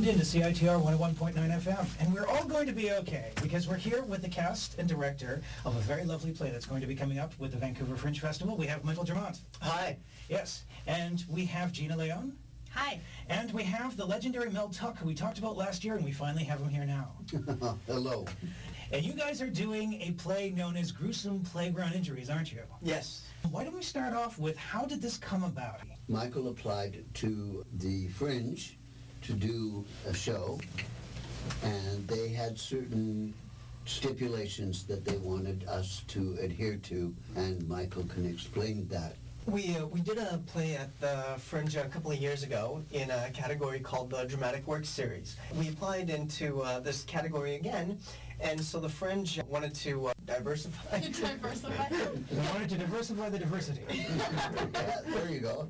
into CITR 101.9 FM, and we're all going to be okay, because we're here with the cast and director of a very lovely play that's going to be coming up with the Vancouver Fringe Festival. We have Michael Germont. Hi. Yes, and we have Gina Leon. Hi. And we have the legendary Mel Tuck, who we talked about last year, and we finally have him here now. Hello. And you guys are doing a play known as Gruesome Playground Injuries, aren't you? Yes. Why don't we start off with, how did this come about? Michael applied to the Fringe to do a show, and they had certain stipulations that they wanted us to adhere to, and Michael can explain that. We did a play at the Fringe a couple of years ago in a category called the Dramatic Works Series. We applied into this category again, and so the Fringe wanted to diversify. Diversify? They wanted to diversify the diversity. Yeah, there you go.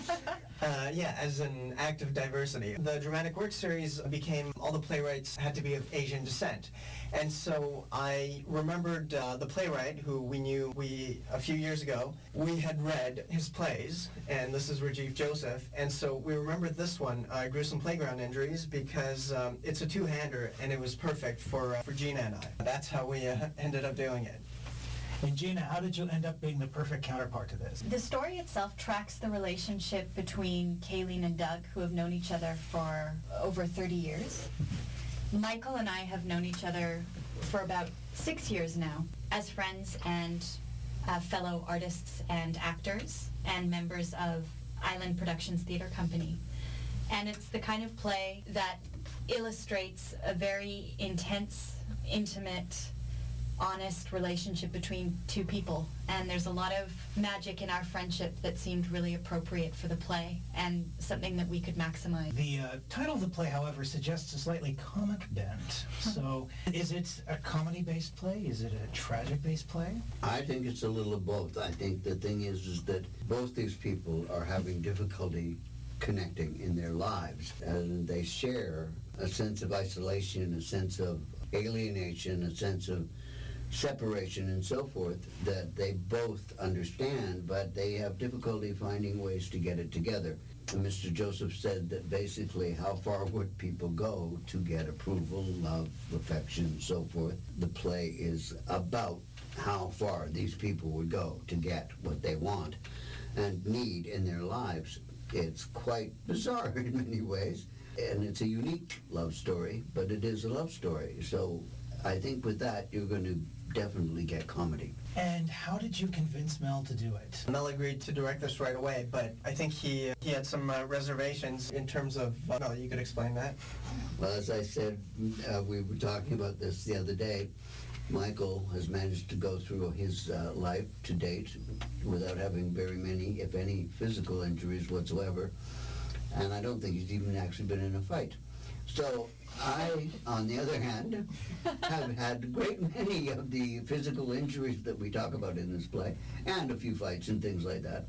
Yeah, as an act of diversity. The Dramatic Works Series became, all the playwrights had to be of Asian descent. And so I remembered the playwright who we knew a few years ago, we had read his plays, and this is Rajiv Joseph, and so we remembered this one, Gruesome Playground Injuries, because it's a two-hander, and it was perfect for Gina and I. That's how we ended up doing it. And Gina, how did you end up being the perfect counterpart to this? The story itself tracks the relationship between Kayleen and Doug, who have known each other for over 30 years. Michael and I have known each other for about 6 years now as friends and fellow artists and actors and members of Island Productions Theatre Company. And it's the kind of play that illustrates a very intense, intimate, honest relationship between two people. And there's a lot of magic in our friendship that seemed really appropriate for the play and something that we could maximize. The title of the play, however, suggests a slightly comic bent. So is it a comedy-based play? Is it a tragic-based play? I think it's a little of both. I think the thing is that both these people are having difficulty connecting in their lives, and they share a sense of isolation, a sense of alienation, a sense of separation and so forth that they both understand, but they have difficulty finding ways to get it together. And Mr. Joseph said that basically how far would people go to get approval, love, affection, so forth. The play is about how far these people would go to get what they want and need in their lives. It's quite bizarre in many ways, and it's a unique love story, but it is a love story. So I think with that, you're going to definitely get comedy. And how did you convince Mel to do it? Mel agreed to direct this right away, but I think he had some reservations in terms of, Mel, you could explain that? Well, as I said, we were talking about this the other day. Michael has managed to go through his life to date without having very many, if any, physical injuries whatsoever. And I don't think he's even actually been in a fight. So I, on the other hand, have had a great many of the physical injuries that we talk about in this play, and a few fights and things like that,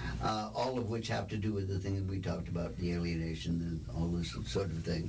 all of which have to do with the thing that we talked about, the alienation and all this sort of thing.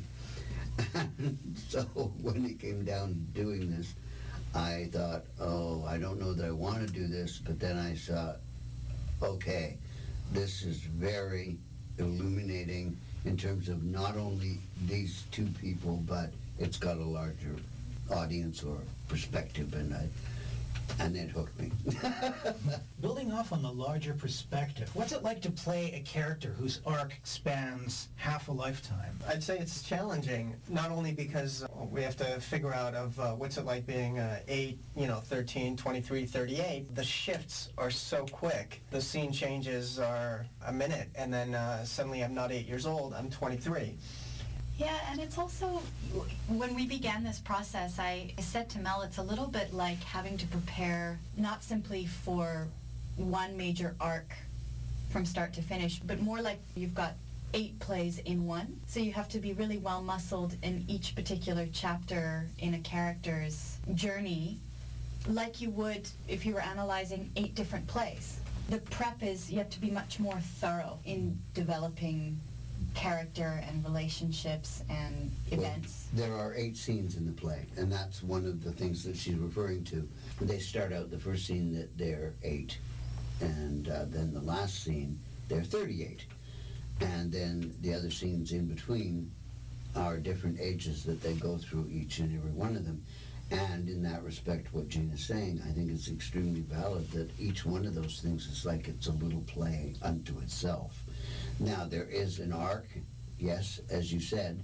So when it came down to doing this, I thought, oh, I don't know that I want to do this, but then I saw, okay, this is very illuminating in terms of not only these two people, but it's got a larger audience or perspective, and it hooked me. Building off on the larger perspective, what's it like to play a character whose arc spans half a lifetime? I'd say it's challenging, not only because we have to figure out of what's it like being 8, 13, 23, 38. The shifts are so quick. The scene changes are a minute, and then suddenly I'm not 8 years old, I'm 23. Yeah, and it's also, when we began this process, I said to Mel, it's a little bit like having to prepare not simply for one major arc from start to finish, but more like you've got 8 plays in one. So you have to be really well-muscled in each particular chapter in a character's journey, like you would if you were analyzing 8 different plays. The prep is, you have to be much more thorough in developing character and relationships and events. Well, there are 8 scenes in the play, and that's one of the things that she's referring to. They start out the first scene that they're 8, and then the last scene they're 38, and then the other scenes in between are different ages that they go through, each and every one of them. And in that respect, what Gene is saying, I think it's extremely valid that each one of those things is like it's a little play unto itself. Now, there is an arc, yes, as you said.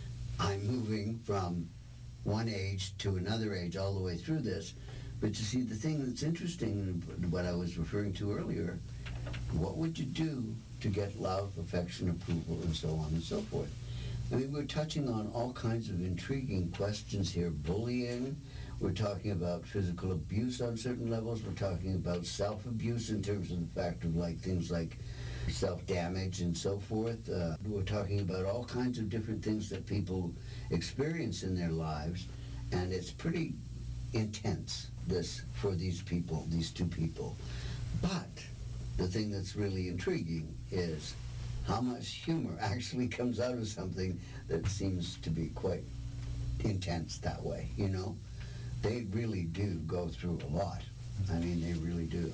I'm moving from one age to another age all the way through this. But you see, the thing that's interesting, what I was referring to earlier, what would you do to get love, affection, approval, and so on and so forth? I mean, we're touching on all kinds of intriguing questions here. Bullying, we're talking about physical abuse on certain levels, we're talking about self-abuse in terms of the fact of like things like self-damage and so forth. We're talking about all kinds of different things that people experience in their lives, and it's pretty intense, this, for these people, these two people. But the thing that's really intriguing is how much humor actually comes out of something that seems to be quite intense that way, you know? They really do go through a lot. I mean, they really do.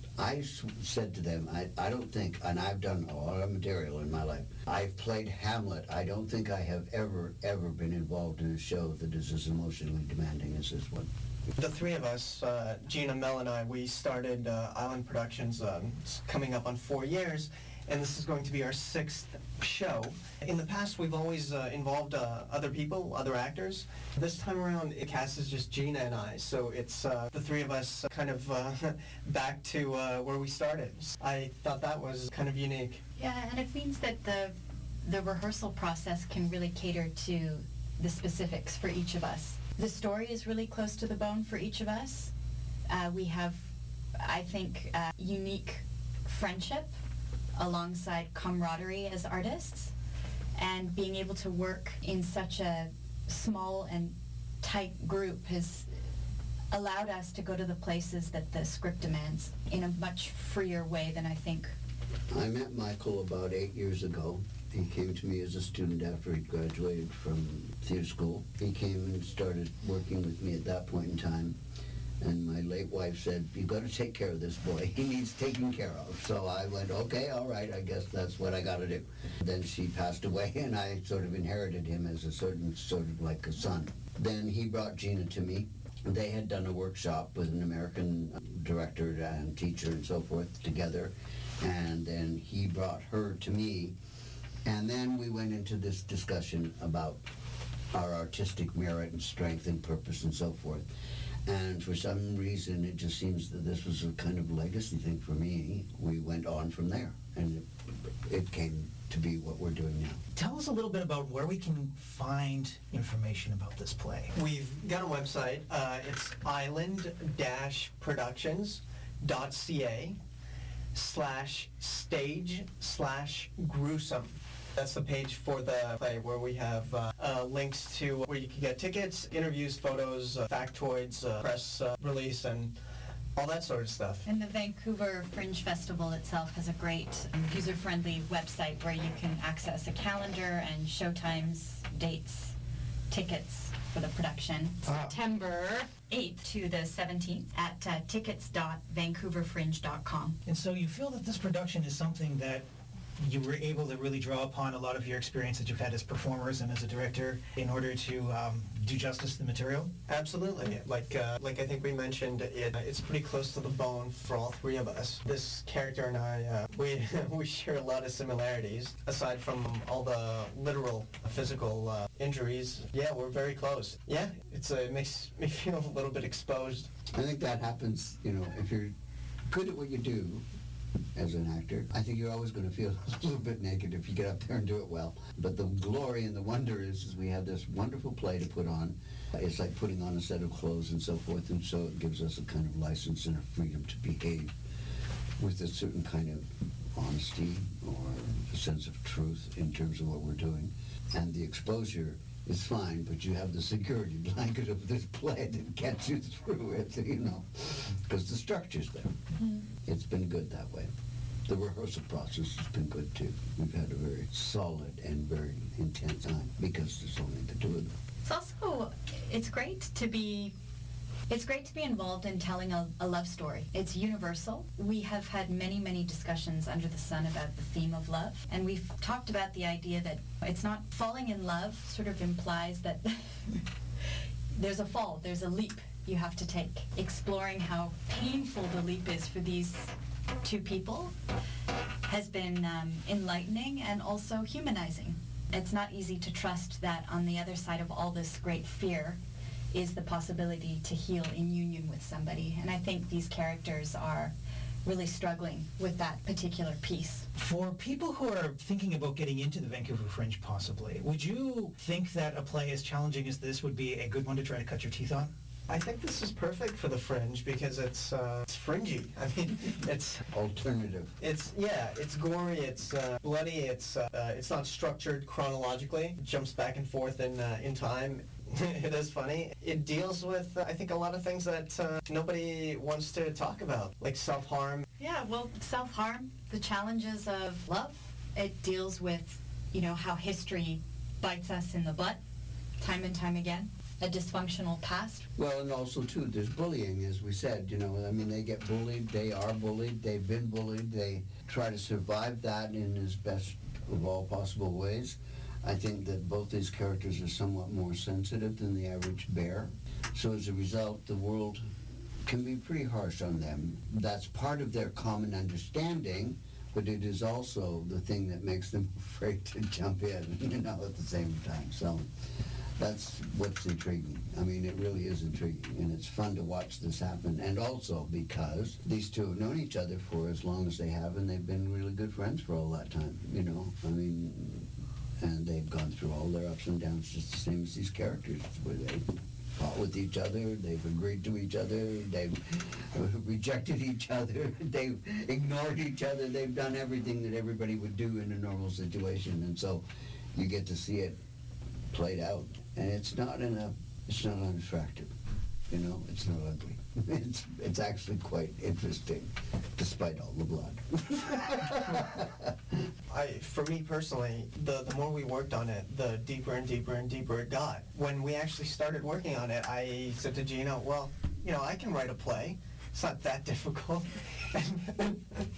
I said to them, I don't think, and I've done a lot of material in my life. I've played Hamlet. I don't think I have ever been involved in a show that is as emotionally demanding as this one. The three of us, Gina, Mel, and I, we started Island Productions coming up on 4 years, and this is going to be our 6th show. In the past, we've always involved other people, other actors. This time around, the cast is just Gina and I, so it's the three of us kind of back to where we started. I thought that was kind of unique. Yeah, and it means that the rehearsal process can really cater to the specifics for each of us. The story is really close to the bone for each of us. We have, I think, unique friendship alongside camaraderie as artists, and being able to work in such a small and tight group has allowed us to go to the places that the script demands in a much freer way than I think. I met Michael about 8 years ago. He came to me as a student after he'd graduated from theater school. He came and started working with me at that point in time. And my late wife said, "You've got to take care of this boy. He needs taking care of." So I went, okay, all right, I guess that's what I got to do. Then she passed away, and I sort of inherited him as a certain sort of like a son. Then he brought Gina to me. They had done a workshop with an American director and teacher and so forth together. And then he brought her to me. And then we went into this discussion about our artistic merit and strength and purpose and so forth. And for some reason, it just seems that this was a kind of legacy thing for me. We went on from there, and it came to be what we're doing now. Tell us a little bit about where we can find information about this play. We've got a website. It's island-productions.ca/stage/gruesome. That's the page for the play, where we have links to where you can get tickets, interviews, photos, factoids, press release, and all that sort of stuff. And the Vancouver Fringe Festival itself has a great user-friendly website where you can access a calendar and showtimes, dates, tickets for the production. September 8th to the 17th at tickets.vancouverfringe.com. And so you feel that this production is something that you were able to really draw upon a lot of your experience that you've had as performers and as a director in order to do justice to the material? Absolutely. Like I think we mentioned, it's pretty close to the bone for all three of us. This character and I, we share a lot of similarities. Aside from all the literal physical injuries, yeah, we're very close. Yeah, it makes me feel a little bit exposed. I think that happens, you know, if you're good at what you do as an actor, I think you're always going to feel a little bit naked if you get up there and do it well. But the glory and the wonder is we have this wonderful play to put on. It's like putting on a set of clothes and so forth, and so it gives us a kind of license and a freedom to behave with a certain kind of honesty or a sense of truth in terms of what we're doing. And the exposure is fine, but you have the security blanket of this play that gets you through it, you know, because the structure's there. Mm-hmm. It's been good that way. The rehearsal process has been good, too. We've had a very solid and very intense time because there's only the two of them. It's also, it's great to be It's great to be involved in telling a love story. It's universal. We have had many, many discussions under the sun about the theme of love, and we've talked about the idea that it's not falling in love sort of implies that there's a fall, there's a leap you have to take. Exploring how painful the leap is for these two people has been enlightening and also humanizing. It's not easy to trust that on the other side of all this great fear is the possibility to heal in union with somebody. And I think these characters are really struggling with that particular piece. For people who are thinking about getting into the Vancouver Fringe possibly, would you think that a play as challenging as this would be a good one to try to cut your teeth on? I think this is perfect for the Fringe because it's fringy. I mean, it's Alternative. it's gory, it's bloody, it's not structured chronologically. It jumps back and forth in time. It is funny. It deals with, I think, a lot of things that nobody wants to talk about, like self-harm. Yeah, well, self-harm, the challenges of love. It deals with, how history bites us in the butt time and time again. A dysfunctional past. Well, and also, too, there's bullying, as we said, they get bullied, they are bullied, they've been bullied, they try to survive that in as best of all possible ways. I think that both these characters are somewhat more sensitive than the average bear. So as a result, the world can be pretty harsh on them. That's part of their common understanding, but it is also the thing that makes them afraid to jump in, at the same time. So that's what's intriguing. I mean, it really is intriguing, and it's fun to watch this happen. And also because these two have known each other for as long as they have, and they've been really good friends for all that time, and they've gone through all their ups and downs just the same as these characters, where they fought with each other, they've agreed to each other, they've rejected each other, they've ignored each other, they've done everything that everybody would do in a normal situation, and so you get to see it played out. And it's not unattractive, it's not ugly. It's actually quite interesting, despite all the blood. For me personally, the more we worked on it, the deeper and deeper and deeper it got. When we actually started working on it, I said to Gina, well, I can write a play. It's not that difficult. And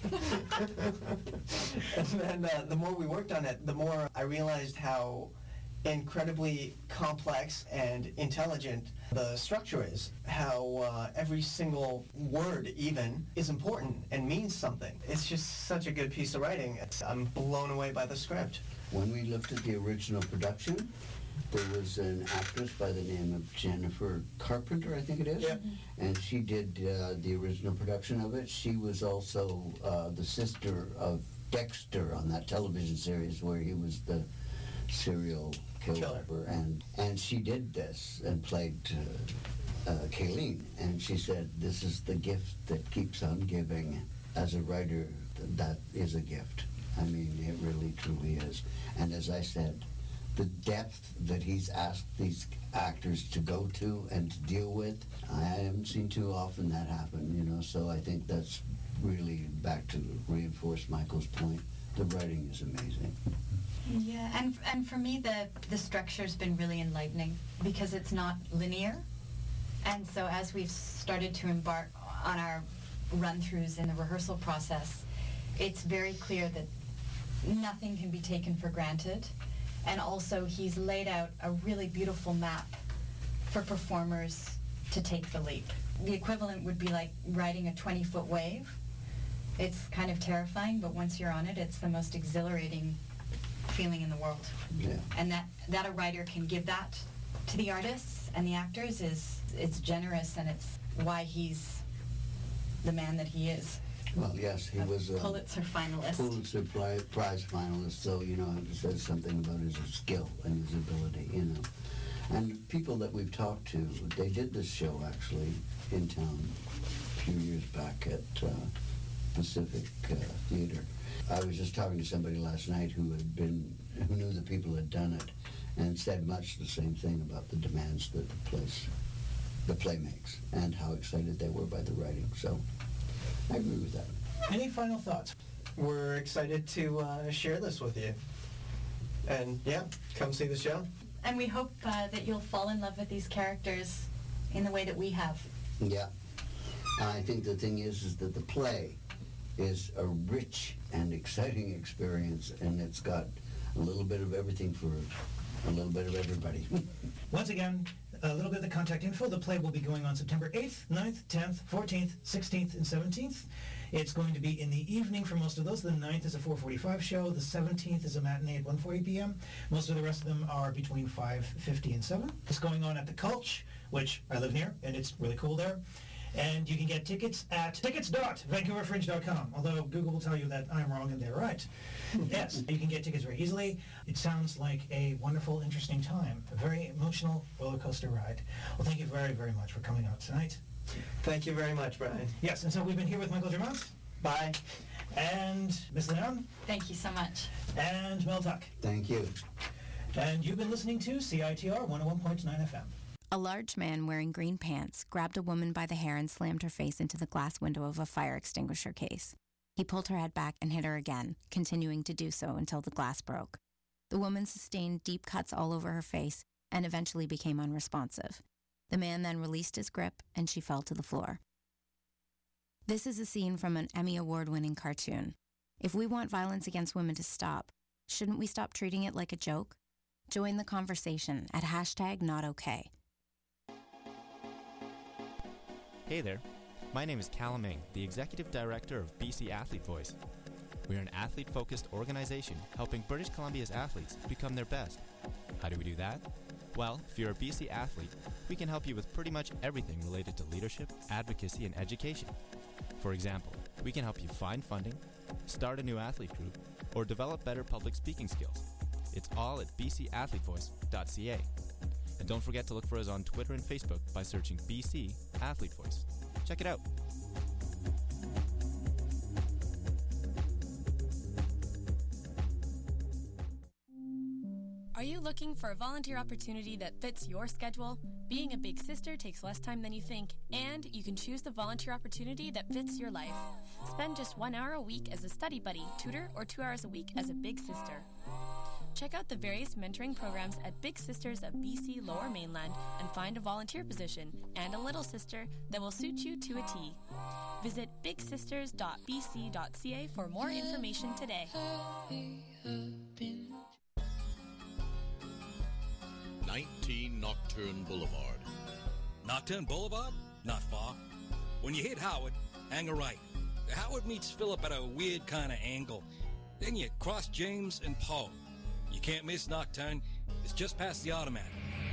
then the more we worked on it, the more I realized how incredibly complex and intelligent the structure is, how every single word even is important and means something. It's just such a good piece of writing. I'm blown away by the script. When we looked at the original production, there was an actress by the name of Jennifer Carpenter, I think it is. Yep. And she did the original production of it. She was also the sister of Dexter on that television series where he was the serial killer. And she did this and played Kayleen. And she said, this is the gift that keeps on giving. As a writer, that is a gift. I mean, it really, truly is. And as I said, the depth that he's asked these actors to go to and to deal with, I haven't seen too often that happen, so I think that's really back to reinforce Michael's point. The writing is amazing. Yeah, and for me, the structure's been really enlightening because it's not linear. And so as we've started to embark on our run-throughs in the rehearsal process, it's very clear that nothing can be taken for granted. And also, he's laid out a really beautiful map for performers to take the leap. The equivalent would be like riding a 20-foot wave. It's kind of terrifying, but once you're on it, it's the most exhilarating feeling in the world. Yeah. And that a writer can give that to the artists and the actors it's generous, and it's why he's the man that he is. Well, yes, he was a Pulitzer finalist. Pulitzer Prize finalist, so, it says something about his skill and his ability, And people that we've talked to, they did this show, actually, in town a few years back at Pacific Theater. I was just talking to somebody last night who knew the people who had done it, and said much the same thing about the demands that the play makes, and how excited they were by the writing, so I agree with that. Any final thoughts? We're excited to share this with you. And yeah, come see the show. And we hope that you'll fall in love with these characters in the way that we have. Yeah. I think the thing is that the play is a rich and exciting experience, and it's got a little bit of everything for a little bit of everybody. Once again, a little bit of the contact info. The play will be going on September 8th, 9th, 10th, 14th, 16th, and 17th. It's going to be in the evening for most of those. The 9th is a 4:45 show. The 17th is a matinee at 1:40 p.m. Most of the rest of them are between 5:50 and 7. It's going on at the Culch, which I live near, and it's really cool there. And you can get tickets at tickets.vancouverfringe.com, although Google will tell you that I'm wrong and they're right. Yes, you can get tickets very easily. It sounds like a wonderful, interesting time, a very emotional roller coaster ride. Well, thank you very, very much for coming out tonight. Thank you very much, Brian. Yes, and so we've been here with Michael Germont. Bye. And Miss Leon. Thank you so much. And Mel Tuck. Thank you. And you've been listening to CITR 101.9 FM. A large man wearing green pants grabbed a woman by the hair and slammed her face into the glass window of a fire extinguisher case. He pulled her head back and hit her again, continuing to do so until the glass broke. The woman sustained deep cuts all over her face and eventually became unresponsive. The man then released his grip and she fell to the floor. This is a scene from an Emmy Award-winning cartoon. If we want violence against women to stop, shouldn't we stop treating it like a joke? Join the conversation at #NotOK. Hey there, my name is Callum Ming, the Executive Director of BC Athlete Voice. We're an athlete-focused organization helping British Columbia's athletes become their best. How do we do that? Well, if you're a BC athlete, we can help you with pretty much everything related to leadership, advocacy, and education. For example, we can help you find funding, start a new athlete group, or develop better public speaking skills. It's all at bcathletevoice.ca. And don't forget to look for us on Twitter and Facebook by searching BC Athlete Voice. Check it out. Are you looking for a volunteer opportunity that fits your schedule? Being a big sister takes less time than you think, and you can choose the volunteer opportunity that fits your life. Spend just 1 hour a week as a study buddy, tutor, or 2 hours a week as a big sister. Check out the various mentoring programs at Big Sisters of BC Lower Mainland and find a volunteer position and a little sister that will suit you to a T. Visit bigsisters.bc.ca for more information today. 19 Nocturne Boulevard. Nocturne Boulevard? Not far. When you hit Howard, hang a right. Howard meets Phillip at a weird kind of angle. Then you cross James and Poe. You can't miss Nocturne. It's just past the Automat.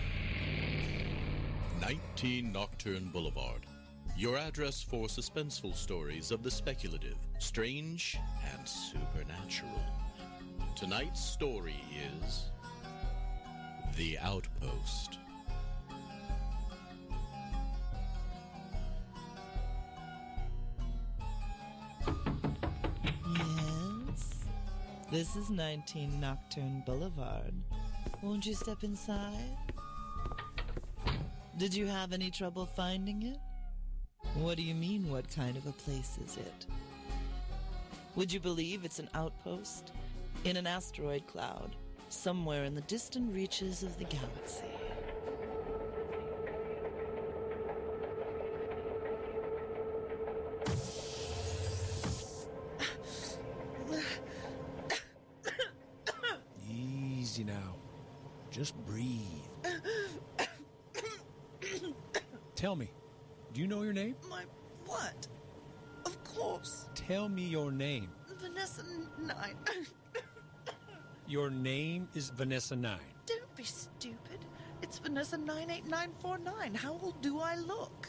19 Nocturne Boulevard. Your address for suspenseful stories of the speculative, strange, and supernatural. Tonight's story is The Outpost. Yes, this is 19 Nocturne Boulevard. Won't you step inside? Did you have any trouble finding it? What do you mean, what kind of a place is it? Would you believe it's an outpost in an asteroid cloud somewhere in the distant reaches of the galaxy? Easy now. Just breathe. Tell me, do you know your name? My what? Of course. Tell me your name. Vanessa 9. Your name is Vanessa 9. Don't be stupid. It's Vanessa 98949. How old do I look?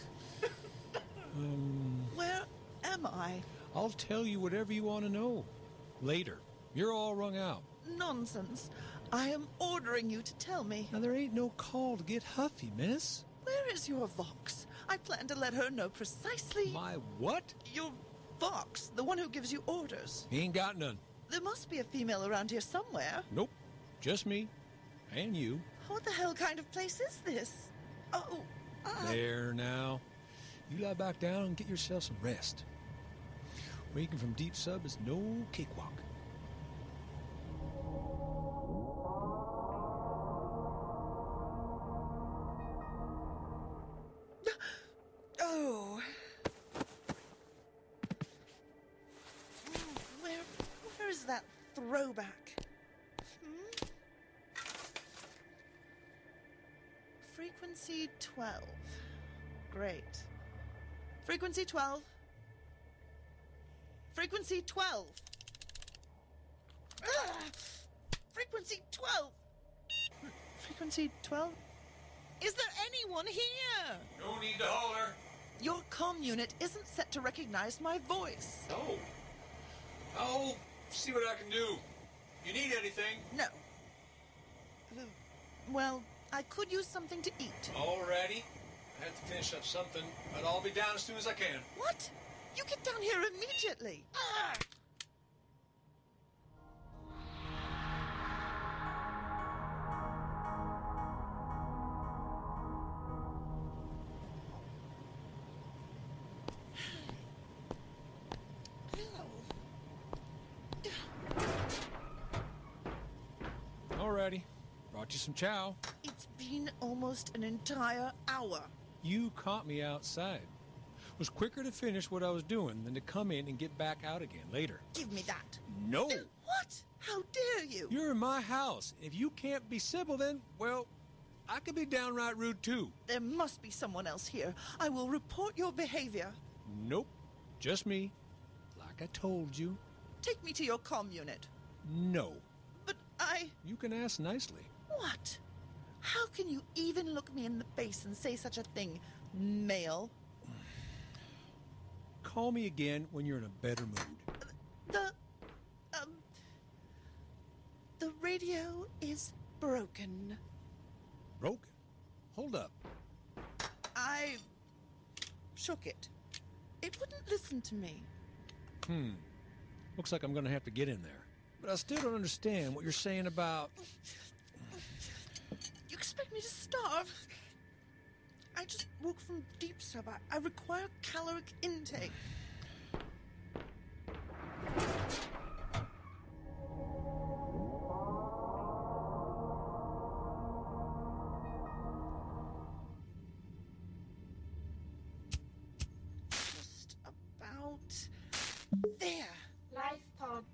Where am I? I'll tell you whatever you want to know. Later. You're all wrung out. Nonsense. I am ordering you to tell me. Now, there ain't no call to get huffy, miss. Where is your Vox? I plan to let her know precisely... My what? Your Vox, the one who gives you orders. He ain't got none. There must be a female around here somewhere. Nope. Just me. And you. What the hell kind of place is this? Oh, There now. You lie back down and get yourself some rest. Waking from deep sub is no cakewalk. Oh, throwback. Frequency 12. Great. Frequency 12. Frequency 12. Frequency 12. Frequency 12? Is there anyone here? No need to holler. Your comm unit isn't set to recognize my voice. Oh. I'll see what I can do. You need anything? No. Well, I could use something to eat. Alrighty. I have to finish up something, but I'll be down as soon as I can. What? You get down here immediately. Ah! Alrighty. Brought you some chow. It's been almost an entire hour. You caught me outside. It was quicker to finish what I was doing than to come in and get back out again later. Give me that. No! What? How dare you? You're in my house. If you can't be civil, then, well, I could be downright rude too. There must be someone else here. I will report your behavior. Nope. Just me. Like I told you. Take me to your comm unit. No. But You can ask nicely. What? How can you even look me in the face and say such a thing, male? Call me again when you're in a better mood. The radio is broken. Broken? Hold up. I shook it. It wouldn't listen to me. Looks like I'm going to have to get in there. But I still don't understand what you're saying about... You expect me to starve? I just woke from deep sub. I require caloric intake. Just about there. Life pod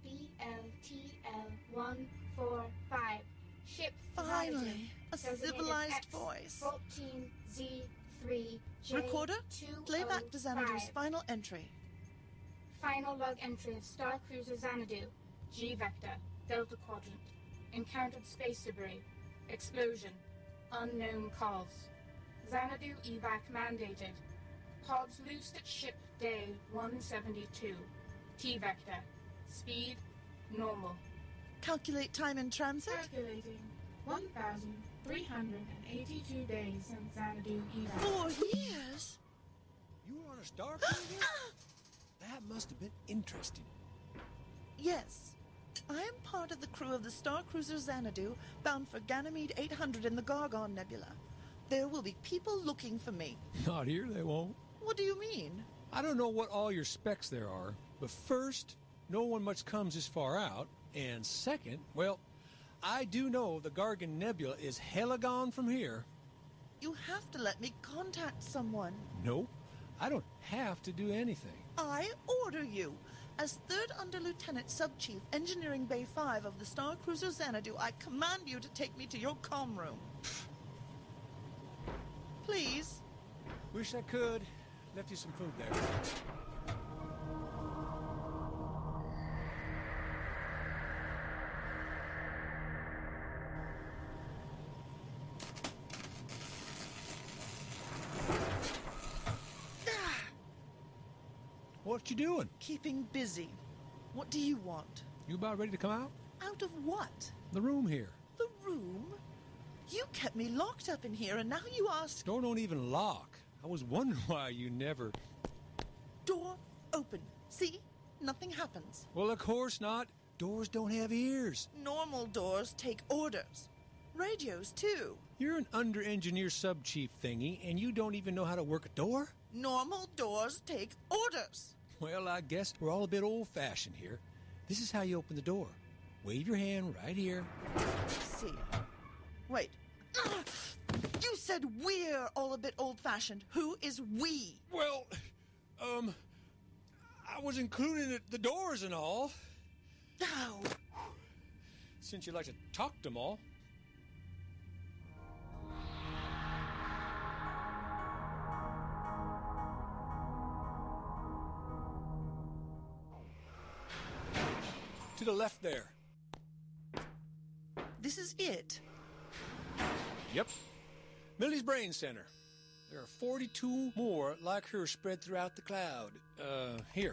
BLTL145. Ship Finally, a Designated civilized X, voice. 14Z3J. Recorder, play back to Xanadu's final entry. Final log entry of Star Cruiser Xanadu. G vector. Delta quadrant. Encountered space debris. Explosion. Unknown cause. Xanadu evac mandated. Pods loosed at ship day 172. T vector. Speed normal. Calculate time in transit. Calculating 1,382 days in Xanadu evac. 4 years? You were on a star cruiser? That must have been interesting. Yes. I am part of the crew of the Star Cruiser Xanadu, bound for Ganymede 800 in the Gargon Nebula. There will be people looking for me. Not here, they won't. What do you mean? I don't know what all your specs there are, but first, no one much comes this far out, and second, well, I do know the Gargon Nebula is hella gone from here. You have to let me contact someone. Nope, I don't have to do anything. I order you. As 3rd Under Lieutenant Sub-Chief, Engineering Bay 5 of the Star Cruiser Xanadu, I command you to take me to your comm room. Please. Wish I could. Left you some food there. What you doing? Keeping busy. What do you want? You about ready to come out? Out of what? The room here. The room? You kept me locked up in here, and now you ask... Door don't even lock. I was wondering why you never... Door open. See? Nothing happens. Well, of course not. Doors don't have ears. Normal doors take orders. Radios, too. You're an under-engineer sub-chief thingy, and you don't even know how to work a door? Normal doors take orders. Well, I guess we're all a bit old-fashioned here. This is how you open the door. Wave your hand right here. See. Wait. You said we're all a bit old-fashioned. Who is we? Well, I was including the doors and all. Ow! Since you like to talk to them all. To the left there. This is it. Yep. Millie's Brain Center. There are 42 more like her spread throughout the cloud. Here.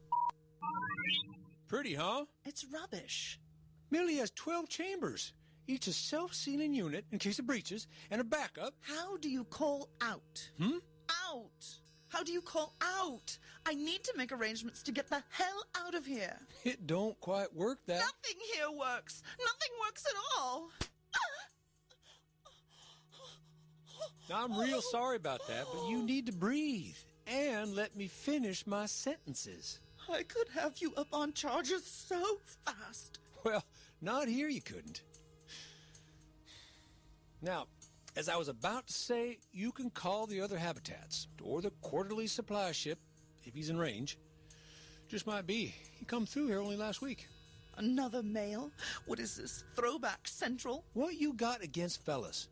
Pretty, huh? It's rubbish. Millie has 12 chambers, each a self-sealing unit in case of breaches, and a backup. How do you call out? Out! How do you call out? I need to make arrangements to get the hell out of here. It don't quite work that. Nothing here works. Nothing works at all. Now, I'm real sorry about that, but you need to breathe and let me finish my sentences. I could have you up on charges so fast. Well, not here you couldn't. Now, as I was about to say, you can call the other habitats or the quarterly supply ship if he's in range. Just might be. He come through here only last week. Another male? What is this, Throwback Central? What you got against fellas?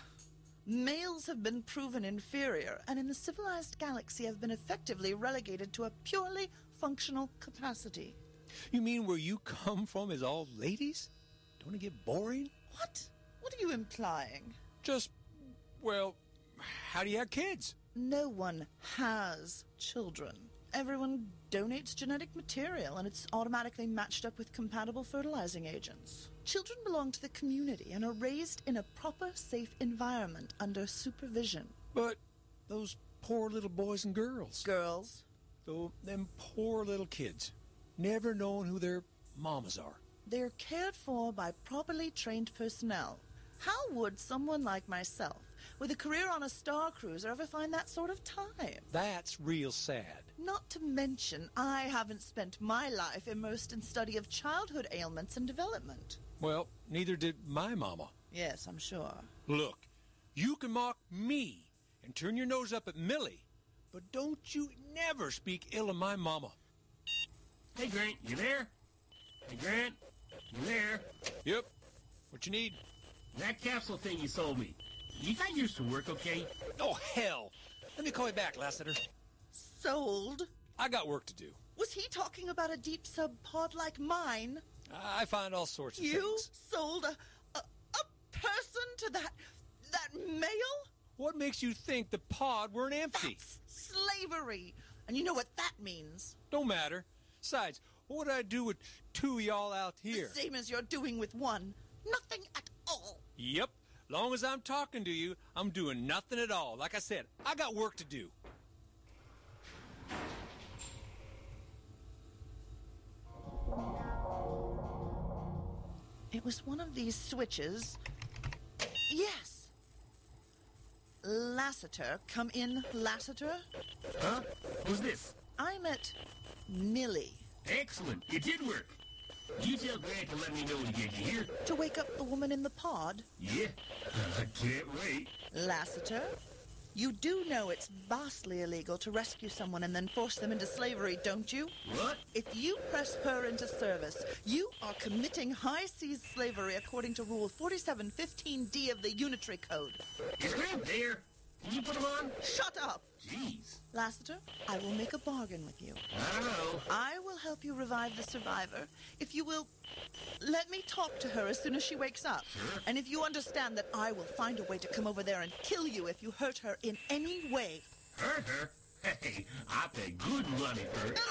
Males have been proven inferior, and in the civilized galaxy have been effectively relegated to a purely functional capacity. You mean where you come from is all ladies? Don't it get boring? What? What are you implying? Just, well, how do you have kids? No one has children. Everyone donates genetic material, and it's automatically matched up with compatible fertilizing agents. Children belong to the community and are raised in a proper, safe environment under supervision. But those poor little boys and girls. Girls? Though them poor little kids, never knowing who their mamas are. They're cared for by properly trained personnel. How would someone like myself, with a career on a star cruiser, ever find that sort of time? That's real sad. Not to mention, I haven't spent my life immersed in study of childhood ailments and development. Well, neither did my mama. Yes, I'm sure. Look, you can mock me and turn your nose up at Millie, but don't you never speak ill of my mama. Hey, Grant, you there? Hey, Grant, you there? Yep. What you need? That capsule thing you sold me. You got used to work, okay? Oh, hell. Let me call you back, Lassiter. Sold? I got work to do. Was he talking about a deep sub pod like mine? I find all sorts of You things. sold a person to that male? What makes you think the pod weren't empty? That's slavery. And you know what that means. Don't matter. Besides, what would I do with two of y'all out here? The same as you're doing with one. Nothing at all. Yep. Long as I'm talking to you, I'm doing nothing at all. Like I said, I got work to do. It was one of these switches. Yes. Lassiter. Come in, Lassiter. Huh? Who's this? I met Millie. Excellent. It did work. You tell Grant to let me know when you get here. To wake up the woman in the pod? Yeah. I can't wait. Lassiter, you do know it's vastly illegal to rescue someone and then force them into slavery, don't you? What? If you press her into service, you are committing high-seas slavery according to Rule 4715D of the Unitary Code. Is Grant there? Can you put him on? Shut up! Jeez. Lassiter, I will make a bargain with you. I don't know. I will help you revive the survivor if you will let me talk to her as soon as she wakes up. Sure. And if you understand that I will find a way to come over there and kill you if you hurt her in any way. Hurt her? Hey, I pay good money for it.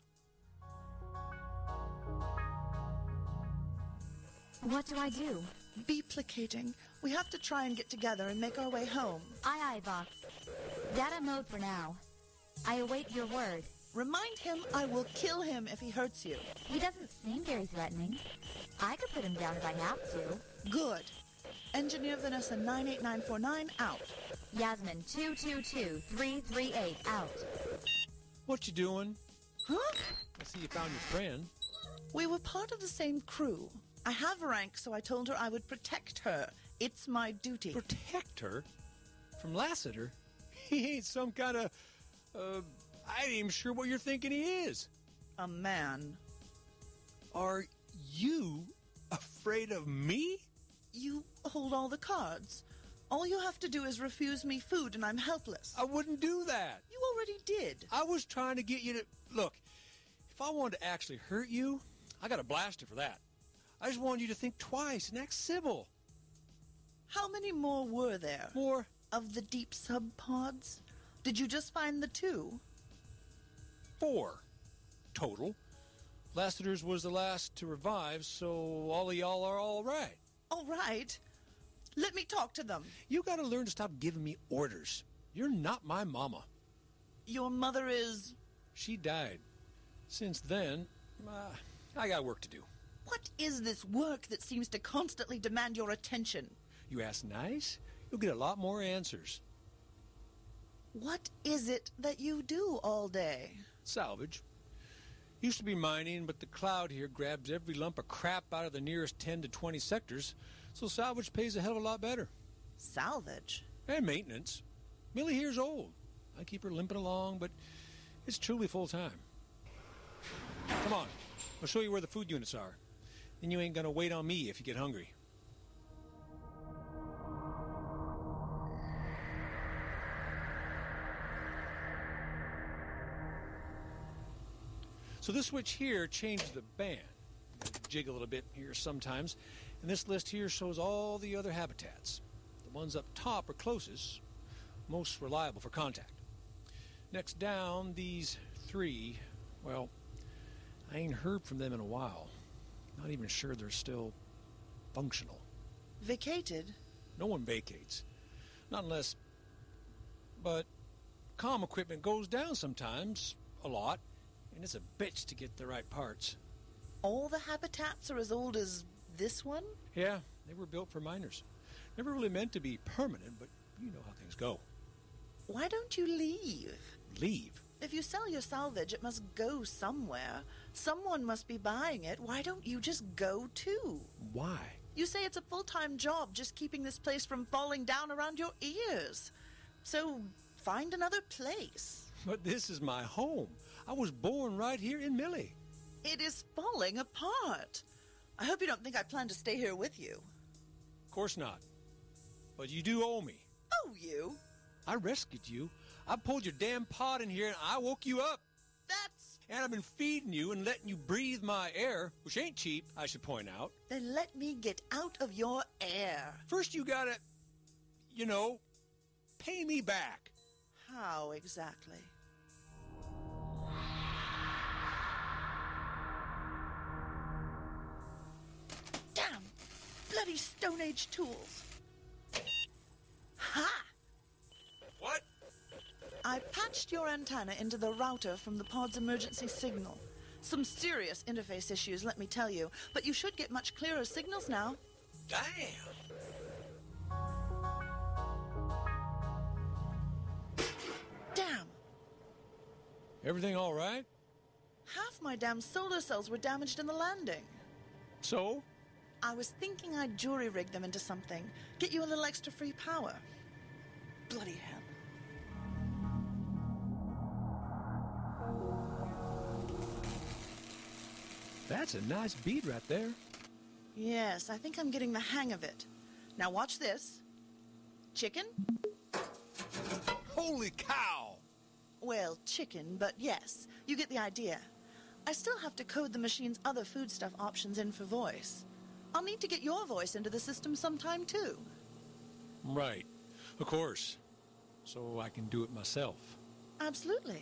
What do I do? Be placating. We have to try and get together and make our way home. Aye, aye, Vox. Data mode for now. I await your word. Remind him I will kill him if he hurts you. He doesn't seem very threatening. I could put him down if I have to. Good. Engineer Vanessa 98949 out. Yasmin 222338 out. What you doing? Huh? I see you found your friend. We were part of the same crew. I have rank, so I told her I would protect her. It's my duty. Protect her? From Lassiter? He ain't some kind of, I ain't even sure what you're thinking he is. A man. Are You afraid of me? You hold all the cards. All you have to do is refuse me food and I'm helpless. I wouldn't do that. You already did. I was trying to get you to... Look, if I wanted to actually hurt you, I got a blaster for that. I just wanted you to think twice and act civil. How many more were there? More? Of the deep sub-pods? Did you just find the 2? 4 total. Lassiter's was the last to revive, so all of y'all are all right. All right. Let me talk to them. You gotta learn to stop giving me orders. You're not my mama. Your mother is... She died. Since then, I got work to do. What is this work that seems to constantly demand your attention? You ask nice, you'll get a lot more answers. What is it that you do all day? Salvage. Used to be mining, but the cloud here grabs every lump of crap out of the nearest 10 to 20 sectors, so salvage pays a hell of a lot better. Salvage? And maintenance. Millie here's old. I keep her limping along, but it's truly full-time. Come on, I'll show you where the food units are. Then you ain't gonna wait on me if you get hungry. So this switch here changes the band. Jig a little bit here sometimes. And this list here shows all the other habitats. The ones up top are closest, most reliable for contact. Next down, these 3, well, I ain't heard from them in a while. Not even sure they're still functional. Vacated? No one vacates. Not unless... But comm equipment goes down sometimes, a lot. And it's a bitch to get the right parts. All the habitats are as old as this one? Yeah, they were built for miners. Never really meant to be permanent, but you know how things go. Why don't you leave? Leave? If you sell your salvage, it must go somewhere. Someone must be buying it. Why don't you just go too? Why? You say it's a full-time job just keeping this place from falling down around your ears. So find another place. But this is my home. I was born right here in Millie. It is falling apart. I hope you don't think I plan to stay here with you. Of course not. But you do owe me. Oh, you? I rescued you. I pulled your damn pod in here and I woke you up. That's... And I've been feeding you and letting you breathe my air, which ain't cheap, I should point out. Then let me get out of your air. First you gotta, pay me back. How exactly? Damn! Bloody Stone Age tools. Ha! What? I patched your antenna into the router from the pod's emergency signal. Some serious interface issues, let me tell you, but you should get much clearer signals now. Damn! Damn! Everything all right? Half my damn solar cells were damaged in the landing. So? I was thinking I'd jury-rig them into something. Get you a little extra free power. Bloody hell. That's a nice bead right there. Yes, I think I'm getting the hang of it. Now watch this. Chicken? Holy cow! Well, chicken, but yes, you get the idea. I still have to code the machine's other foodstuff options in for voice. I'll need to get your voice into the system sometime, too. Right. Of course. So I can do it myself. Absolutely.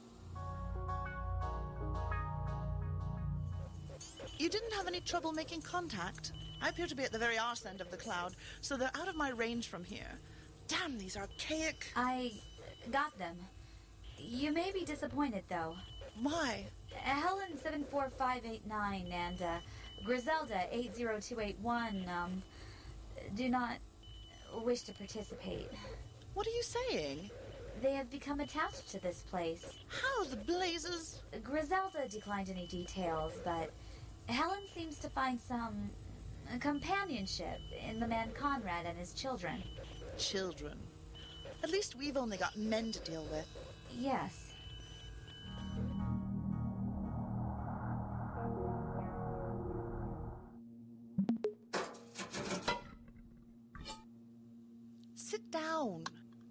You didn't have any trouble making contact? I appear to be at the very arse end of the cloud, so they're out of my range from here. Damn these archaic... I got them. You may be disappointed, though. Why? Helen 74589 and Griselda 80281 do not wish to participate. What are you saying? They have become attached to this place. How the blazes? Griselda declined any details, but Helen seems to find some companionship in the man Conrad and his children. Children? At least we've only got men to deal with. Yes.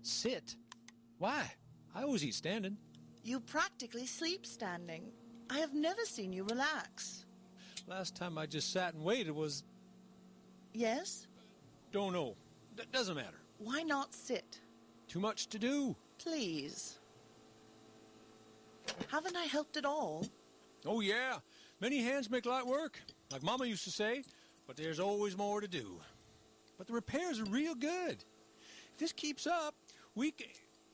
Sit? Why? I always eat standing. You practically sleep standing. I have never seen you relax. Last time I just sat and waited was... Yes? Don't know. Doesn't matter. Why not sit? Too much to do. Please. Haven't I helped at all? Oh, yeah. Many hands make light work, like Mama used to say, but there's always more to do. But the repairs are real good. If this keeps up, we can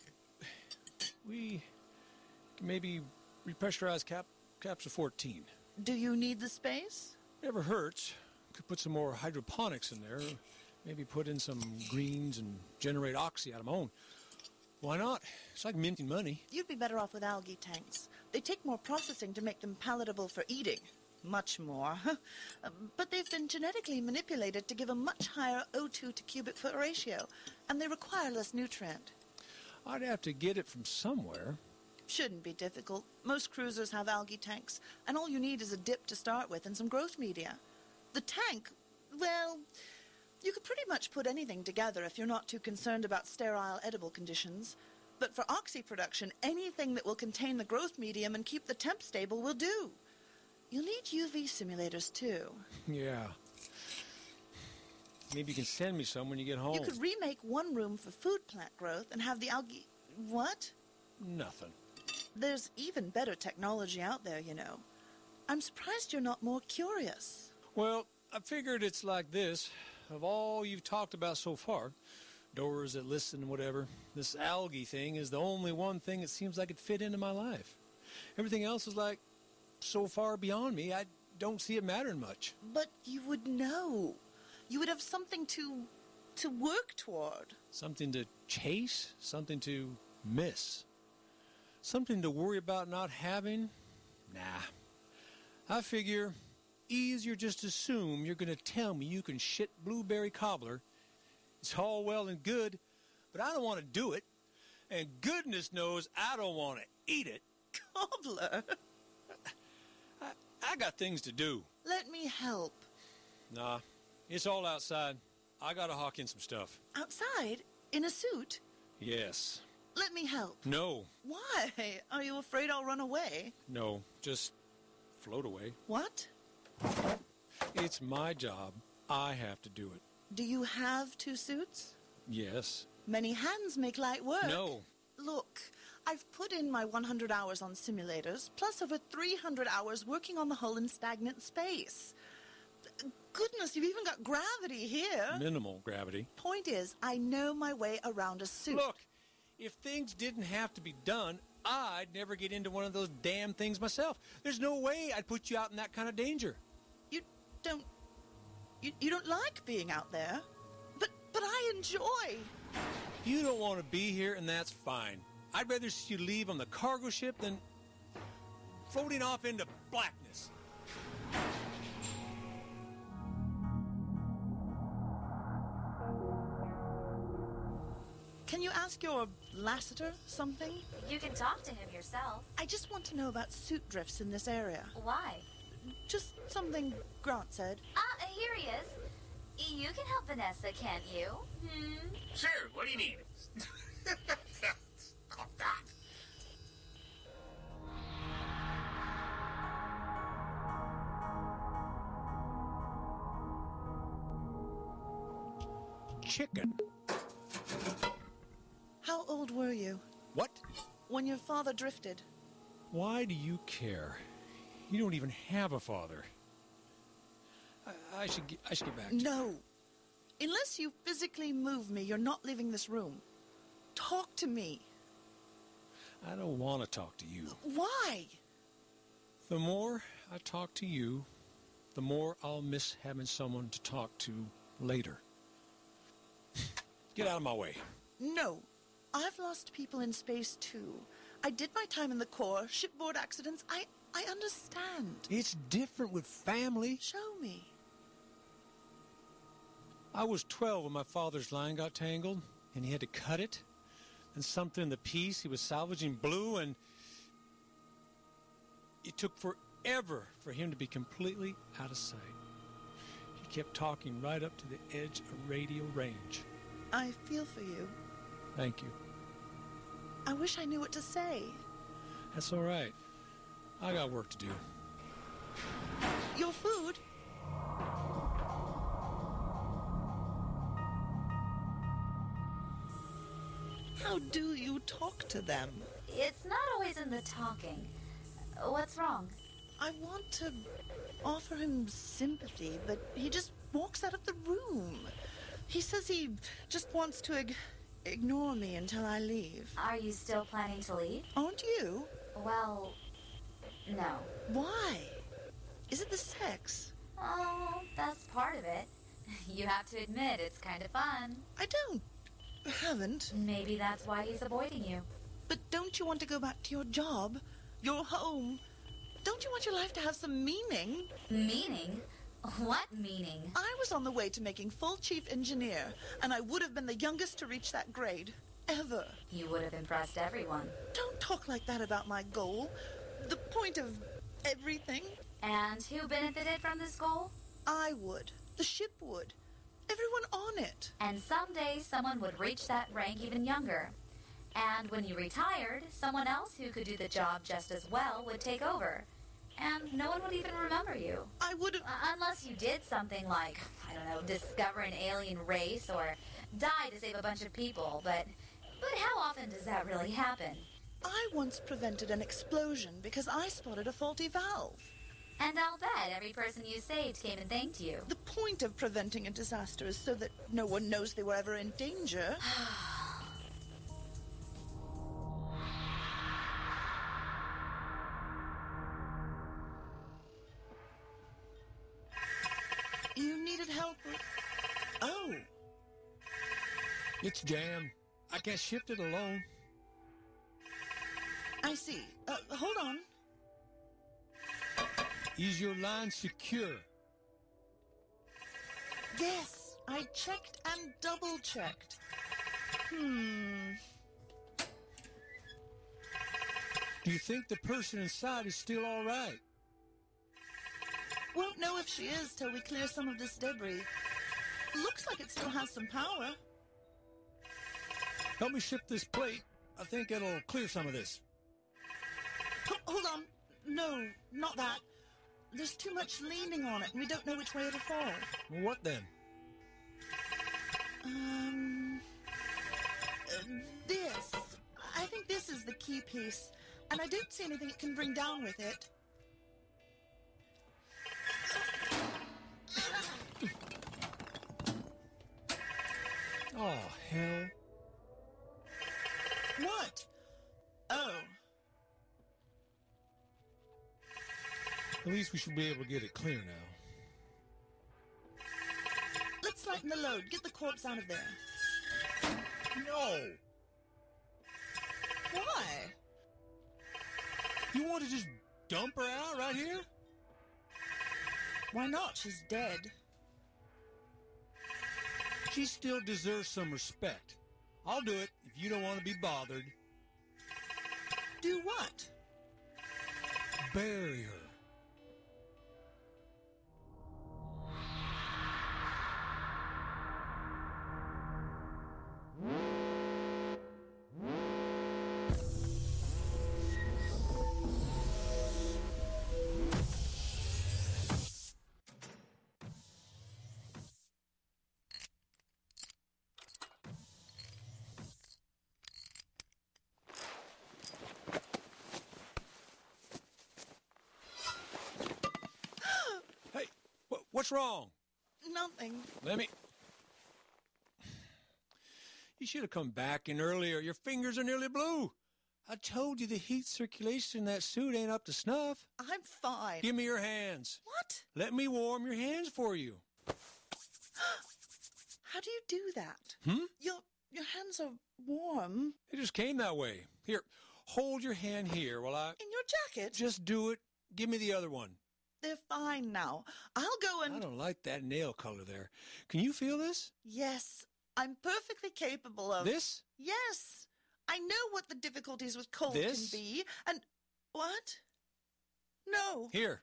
maybe repressurize capsule 14. Do you need the space? Never hurts. Could put some more hydroponics in there. Maybe put in some greens and generate oxy out of my own. Why not? It's like minting money. You'd be better off with algae tanks. They take more processing to make them palatable for eating. Much more. But they've been genetically manipulated to give a much higher O2 to cubic foot ratio, and they require less nutrient. I'd have to get it from somewhere. Shouldn't be difficult. Most cruisers have algae tanks, and all you need is a dip to start with and some growth media. The tank, well, you could pretty much put anything together if you're not too concerned about sterile edible conditions. But for oxy production, anything that will contain the growth medium and keep the temp stable will do. You'll need UV simulators, too. Yeah. Maybe you can send me some when you get home. You could remake one room for food plant growth and have the algae... What? Nothing. There's even better technology out there, you know. I'm surprised you're not more curious. Well, I figured it's like this. Of all you've talked about so far, doors that listen and whatever, this algae thing is the only one thing that seems like it fit into my life. Everything else is like so far beyond me, I don't see it mattering much. But you would know. You would have something to work toward. Something to chase, something to miss. Something to worry about not having? Nah. I figure easier just assume you're going to tell me you can shit blueberry cobbler. It's all well and good, but I don't want to do it. And goodness knows I don't want to eat it. Cobbler? I got things to do. Let me help. Nah, it's all outside. I got to hawk in some stuff. Outside? In a suit? Yes. Let me help. No. Why? Are you afraid I'll run away? No, just float away. What? It's my job. I have to do it. Do you have 2 suits? Yes. Many hands make light work. No. Look, I've put in my 100 hours on simulators, plus over 300 hours working on the hull in stagnant space. Goodness, you've even got gravity here. Minimal gravity. Point is, I know my way around a suit. Look, if things didn't have to be done, I'd never get into one of those damn things myself. There's no way I'd put you out in that kind of danger. You don't like being out there, but I enjoy. You don't want to be here, and that's fine. I'd rather see you leave on the cargo ship than floating off into blackness. Can you ask your Lassiter something? You can talk to him yourself. I just want to know about suit drifts in this area. Why? Just something Grant said. Here he is. You can help Vanessa, can't you? Sure, what do you need? Chicken. How old were you? What? When your father drifted. Why do you care? You don't even have a father. I should get back to you. No. Unless you physically move me, you're not leaving this room. Talk to me. I don't want to talk to you. Why? The more I talk to you, the more I'll miss having someone to talk to later. Get out of my way. No. I've lost people in space, too. I did my time in the Corps, shipboard accidents. I understand. It's different with family. Show me. I was 12 when my father's line got tangled, and he had to cut it. And something in the piece he was salvaging blew, and it took forever for him to be completely out of sight. He kept talking right up to the edge of radio range. I feel for you. Thank you. I wish I knew what to say. That's all right. I got work to do. Your food? How do you talk to them? It's not always in the talking. What's wrong? I want to offer him sympathy, but he just walks out of the room. He says he just wants to ignore me until I leave. Are you still planning to leave? Aren't you? Well, no. Why? Is it the sex? Oh, that's part of it. You have to admit it's kind of fun. I haven't. Maybe that's why he's avoiding you. But don't you want to go back to your job? Your home? Don't you want your life to have some meaning? Meaning? What meaning? I was on the way to making full chief engineer, and I would have been the youngest to reach that grade. Ever. You would have impressed everyone. Don't talk like that about my goal. The point of everything. And who benefited from this goal? I would. The ship would. Everyone on it. And someday someone would reach that rank even younger. And when you retired, someone else who could do the job just as well would take over. And no one would even remember you. I would have... Unless you did something like, I don't know, discover an alien race or die to save a bunch of people. But how often does that really happen? I once prevented an explosion because I spotted a faulty valve. And I'll bet every person you saved came and thanked you. The point of preventing a disaster is so that no one knows they were ever in danger. You needed help with... Oh. It's jammed. I can't shift it alone. I see. Hold on. Is your line secure? Yes, I checked and double-checked. Do you think the person inside is still all right? Won't know if she is till we clear some of this debris. Looks like it still has some power. Help me shift this plate. I think it'll clear some of this. Hold on. No, not that. There's too much leaning on it, and we don't know which way it'll fall. Well, what then? This. I think this is the key piece, and I don't see anything it can bring down with it. Oh, hell. What? Oh. At least we should be able to get it clear now. Let's lighten the load. Get the corpse out of there. No! Why? You want to just dump her out right here? Why not? She's dead. She still deserves some respect. I'll do it if you don't want to be bothered. Do what? Bury her. What's wrong? Nothing. Let me... You should have come back in earlier. Your fingers are nearly blue. I told you the heat circulation in that suit ain't up to snuff. I'm fine. Give me your hands. What? Let me warm your hands for you. How do you do that? Your hands are warm. It just came that way. Here, hold your hand here while I... In your jacket? Just do it. Give me the other one. They're fine now. I'll go and... I don't like that nail color there. Can you feel this? Yes. I'm perfectly capable of... This? Yes. I know what the difficulties with cold This? can be. And... What? No. Here.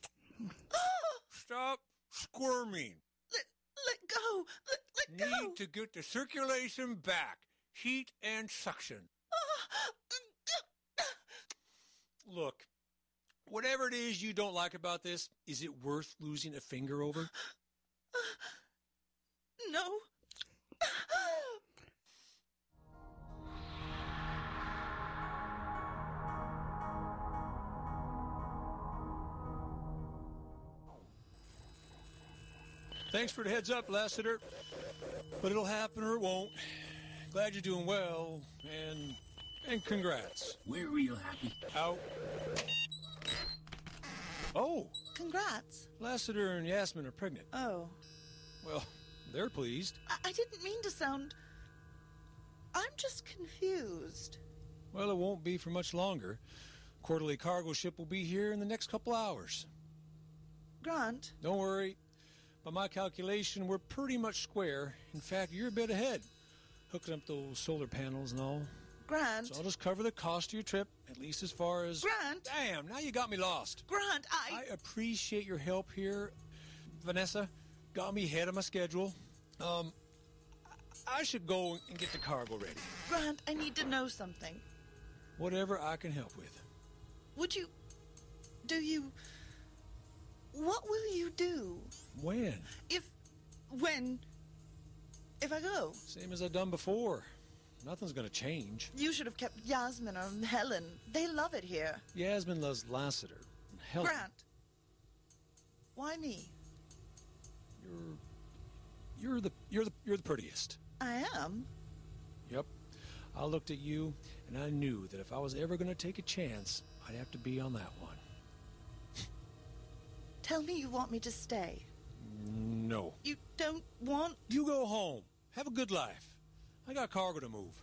Stop squirming. Let go. Let go. Need to get the circulation back. heat and suction. Look, whatever it is you don't like about this, is it worth losing a finger over? No. Thanks for the heads up, Lassiter. But it'll happen or it won't. Glad you're doing well, and congrats. We're real happy. Out. Oh, Congrats. Lassiter and Yasmin are pregnant. Oh. Well, they're pleased. I didn't mean to sound... I'm just confused. Well, it won't be for much longer. Quarterly cargo ship will be here in the next couple hours. Grant? Don't worry. By my calculation, we're pretty much square. In fact, you're a bit ahead, hooking up those solar panels and all. Grant? So I'll just cover the cost of your trip, at least as far as... Grant? Damn, now you got me lost. Grant, I appreciate your help here, Vanessa. Got me ahead of my schedule. I should go and get the cargo ready. Grant, I need to know something. Whatever I can help with. Would you... Do you... What will you do? When? If I go? Same as I've done before. Nothing's gonna change. You should have kept Yasmin or Helen. They love it here. Yasmin loves Lassiter. Helen. Grant. Why me? You're the prettiest. I am? Yep. I looked at you and I knew that if I was ever gonna take a chance, I'd have to be on that one. Tell me you want me to stay. No. You don't want... You go home. Have a good life. I got cargo to move.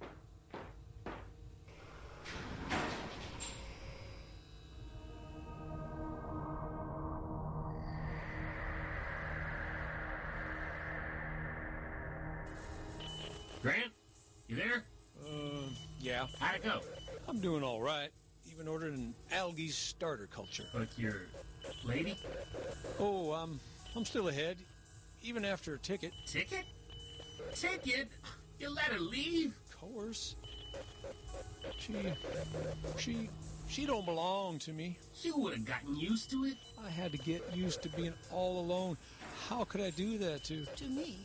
Grant, you there? Yeah. How'd it go? I'm doing all right. Even ordered an algae starter culture. But your lady? Oh, I'm still ahead, even after a ticket. Ticket? Ticket? You let her leave? Of course. She don't belong to me. She would have gotten used to it. I had to get used to being all alone. How could I do that to... To me?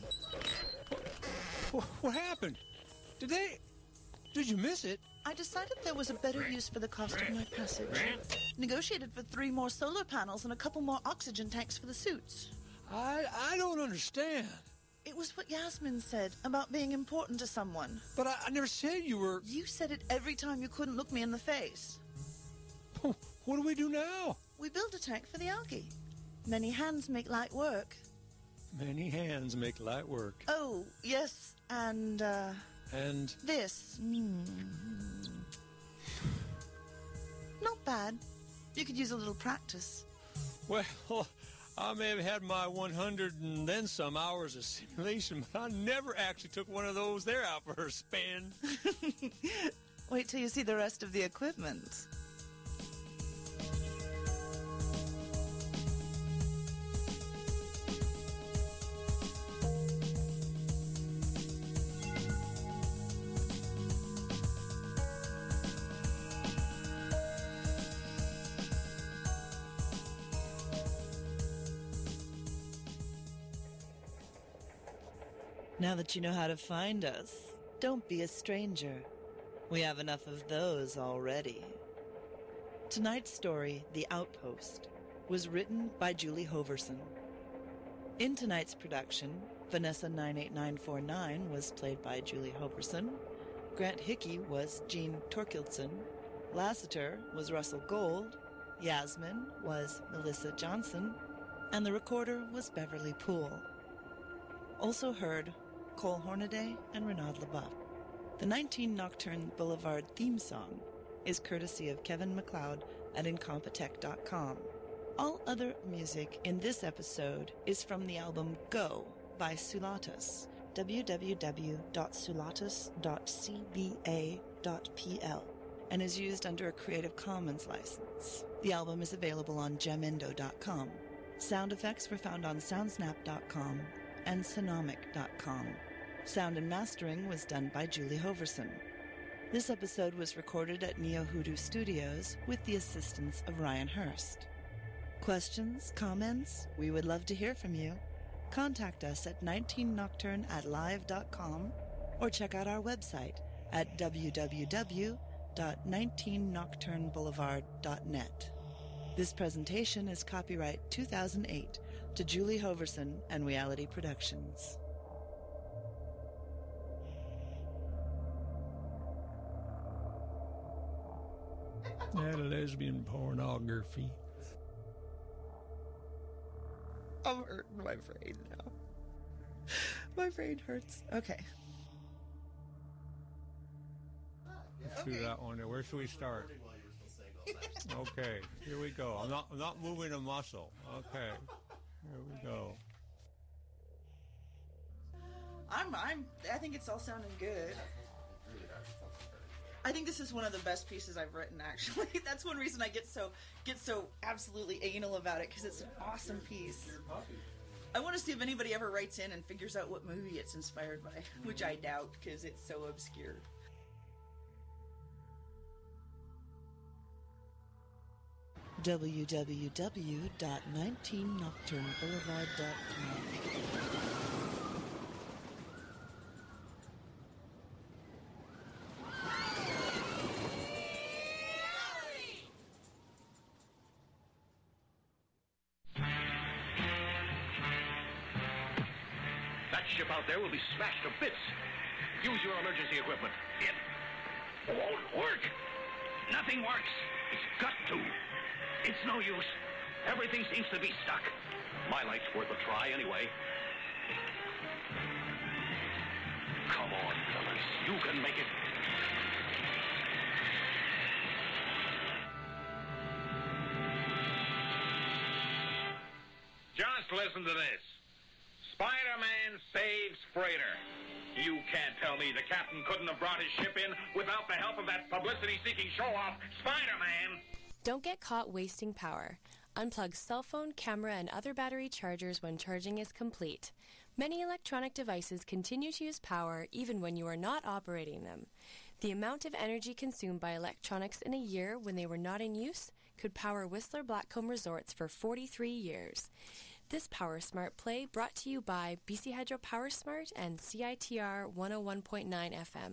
What happened? Did you miss it? I decided there was a better use for the cost of my passage. Negotiated for 3 more solar panels and a couple more oxygen tanks for the suits. I don't understand. It was what Yasmin said about being important to someone. But I never said you were... You said it every time you couldn't look me in the face. What do we do now? We build a tank for the algae. Many hands make light work. Many hands make light work. Oh, yes, and... And? This. Not bad. You could use a little practice. Well, I may have had my 100 and then some hours of simulation, but I never actually took one of those there out for a spin. Wait till you see the rest of the equipment. Now that you know how to find us, don't be a stranger. We have enough of those already. Tonight's story, The Outpost, was written by Julie Hoverson. In tonight's production, Vanessa 98949 was played by Julie Hoverson, Grant Hickey was Jean Torkildsen, Lassiter was Russell Gold, Yasmin was Melissa Johnson, and the recorder was Beverly Poole. Also heard Cole Hornaday and Renaud LeBeuf. The 19 Nocturne Boulevard theme song is courtesy of Kevin MacLeod at Incompetech.com. All other music in this episode is from the album Go by Sulatus, www.sulatus.cba.pl, and is used under a Creative Commons license. The album is available on gemendo.com. Sound effects were found on soundsnap.com and sonomic.com. Sound and mastering was done by Julie Hoverson. This episode was recorded at Neo Hoodoo Studios with the assistance of Ryan Hurst. Questions? Comments? We would love to hear from you. Contact us at 19nocturne@live.com or check out our website at www.19nocturneboulevard.net. This presentation is copyright 2008 to Julie Hoverson and Reality Productions. That lesbian pornography. I'm hurting my brain now. My brain hurts. Okay. Let's do that one. Where should we start? Okay, here we go. I'm not moving a muscle. Okay, here we go. I think it's all sounding good. I think this is one of the best pieces I've written, actually. That's one reason I get so absolutely anal about it, because it's an awesome piece. I want to see if anybody ever writes in and figures out what movie it's inspired by, which I doubt, because it's so obscure. www.19nocturneboulevard.com. That ship out there will be smashed to bits. Use your emergency equipment. It won't work. Nothing works. It's got to. It's no use. Everything seems to be stuck. My light's worth a try anyway. Come on, fellas. You can make it. Just listen to this. Spider-Man saves freighter. You can't tell me the captain couldn't have brought his ship in without the help of that publicity-seeking show-off, Spider-Man. Don't get caught wasting power. Unplug cell phone, camera, and other battery chargers when charging is complete. Many electronic devices continue to use power even when you are not operating them. The amount of energy consumed by electronics in a year when they were not in use could power Whistler Blackcomb Resorts for 43 years. This Power Smart play brought to you by BC Hydro Power Smart and CITR 101.9 FM.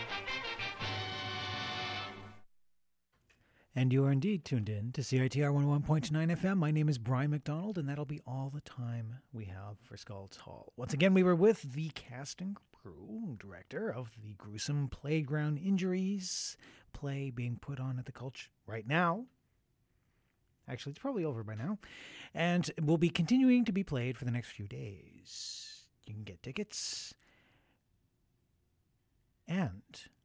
And you are indeed tuned in to CITR 101.9 FM. My name is Brian McDonald, and that'll be all the time we have for Scald's Hall. Once again, we were with the cast and crew director of the gruesome Playground Injuries play being put on at the Culture right now. Actually, it's probably over by now. And will be continuing to be played for the next few days. You can get tickets. And